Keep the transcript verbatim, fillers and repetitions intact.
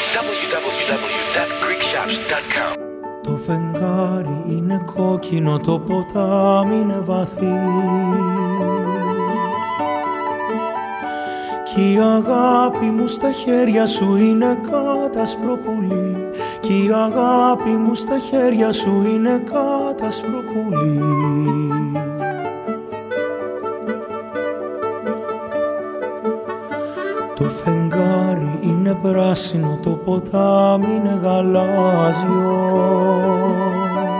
double-u double-u double-u dot greek shops dot com. Το φεγγάρι είναι κόκκινο, το ποτάμι είναι βαθύ κι η αγάπη μου στα χέρια σου είναι κάτασπρο πουλί κι η αγάπη μου στα χέρια σου είναι κάτασπρο πουλί. Το φεγγάρι είναι πράσινο, το ποτάμι είναι γαλάζιο